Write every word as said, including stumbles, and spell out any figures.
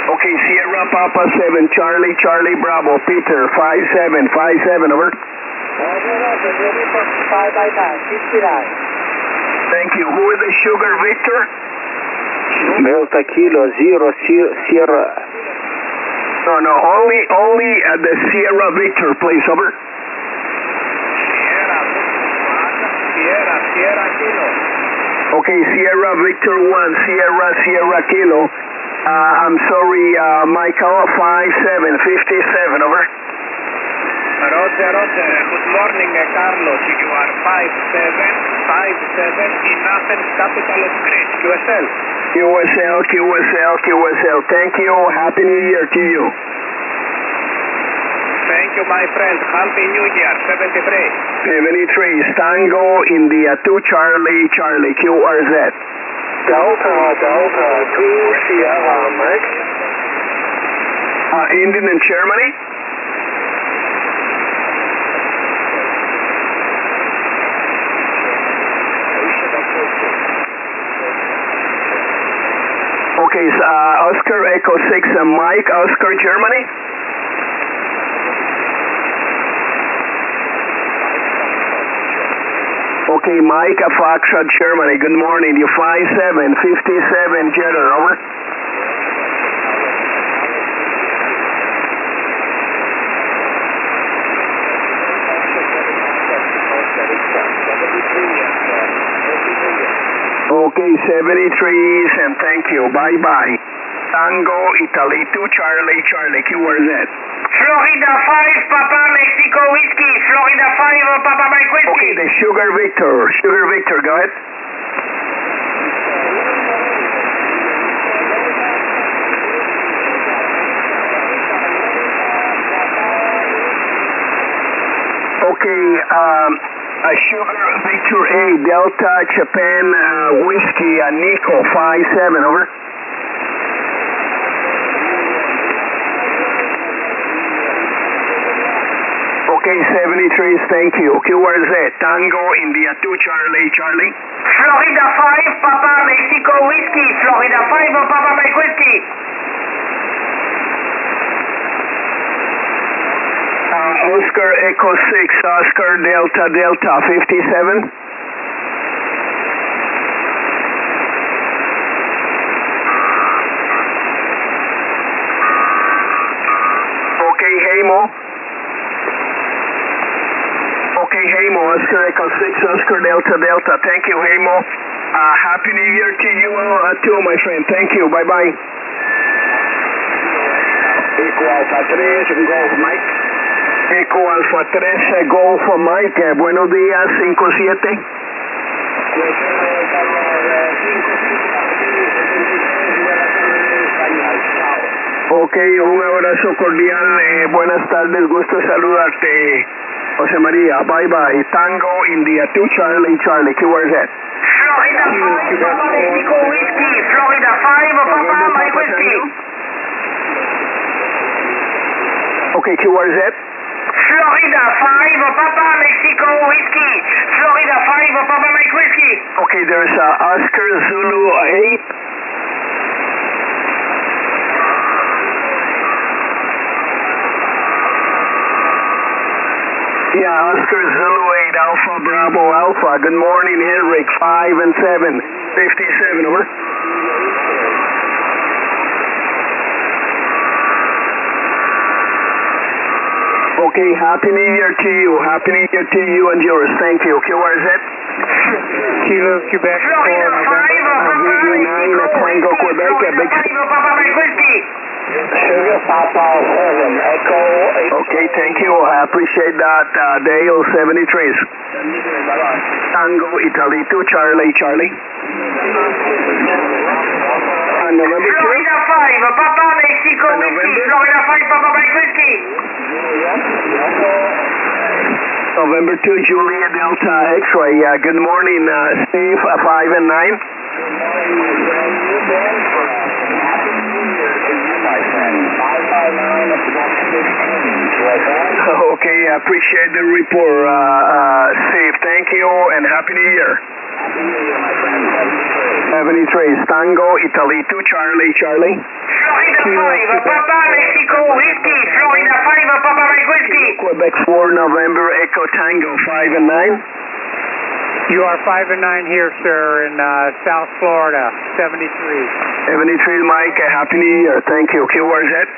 Okay, Sierra Papa seven, Charlie, Charlie Bravo, Peter, five seven, five seven, over. five by nine, fifty-nine. Thank you. Who is the Sugar Victor? Delta Kilo Zero Sierra. No, no, only, only uh, the Sierra Victor, please, over. Sierra, Sierra, Sierra Kilo. Okay, Sierra Victor one, Sierra, Sierra Kilo. Uh, I'm sorry, uh, Michael, five seven, fifty-seven, over. Roger, Roger. Good morning, uh, Carlos. You are five seven, five seven in Athens, capital of Greece, Q S L. Q S L, Q S L, Q S L. Thank you. Happy New Year to you. Thank you, my friend. Happy New Year, seventy-three. seventy-three, Tango, India two, Charlie, Charlie, Q R Z. Delta, Delta two, Sierra, Mike. Uh, Indian and Germany? Okay, uh, Oscar Echo six, uh, Mike, Oscar, Germany? Okay, Mike, uh, Foxtrot, Germany. Good morning. You five seven, fifty-seven, Jetter, over. Okay, seventy-threes, and thank you. Bye-bye. Tango, Italy two, Charlie, Charlie, Q R Z. Florida five, Papa Mexico Whiskey. Florida five, Papa Mike Whiskey. Okay, the Sugar Victor. Sugar Victor, go ahead. Okay, um, a Sugar Victor A, Delta Japan uh, Whiskey, uh, Nico, five seven, over. Okay, seventy-threes, thank you. Q R Z, Tango, India two, Charlie, Charlie. Florida five, Papa Mexico Whiskey. Florida five, Papa Mike Whiskey. Uh, Oscar Echo six, Oscar Delta Delta, fifty-seven. Okay, Hamo. Okay, Hamo, Oscar Echo six, Oscar Delta Delta. Thank you, Hamo. Uh, Happy New Year to you uh, too, my friend. Thank you. Bye-bye. Eco Alpha tres, Golf Mike. Eco Alpha tres, uh, Golf Mike. Uh, buenos días, cinco siete. Ok, un abrazo cordial. Eh, buenas tardes, gusto saludarte, José María. Bye bye. Tango, India two, Charlie, Charlie. Q R Z. Florida five, Papa Mexico Whiskey. Florida five, Papa Mike Whiskey. Okay, Q R Z. Florida five, Papa Mexico Whiskey. Florida five, Papa Mike Whiskey. Okay, there's uh, Oscar Zulu eight. Yeah, Oscar Zulu eight, Alpha Bravo Alpha. Good morning, Henrik, five and seven, fifty-seven, over. Okay, Happy New Year to you. Happy New Year to you and yours. Thank you. Q R Z. Kilo Quebec Florida five, Papa nine, Tango, Quebec, a big... Papa Mike Whiskey. Sugar Papa seven, Echo eight. Okay, thank you. I appreciate that. Uh, Dale, seventy-threes. Tango, Italy two, Charlie, Charlie. Uh, November two. Florida five, Papa Mexico Whiskey. Florida five, Papa Mike Whiskey. November two, Julia Delta X-ray. Uh, good morning, uh, Steve, uh, five and nine. Okay, I appreciate the report, uh, uh, Steve. Thank you and Happy New Year. Happy New Year, my friend. seventy-three, Tango, Italy two, Charlie, Charlie. Florida five, Papa Mexico Whiskey. Florida five, Papa Mike Whiskey. Quebec four, November, Echo Tango five and nine. You are five and nine here, sir, in uh, South Florida, seventy-three. seventy-three, Mike, Happy New Year. Thank you. Q R Z.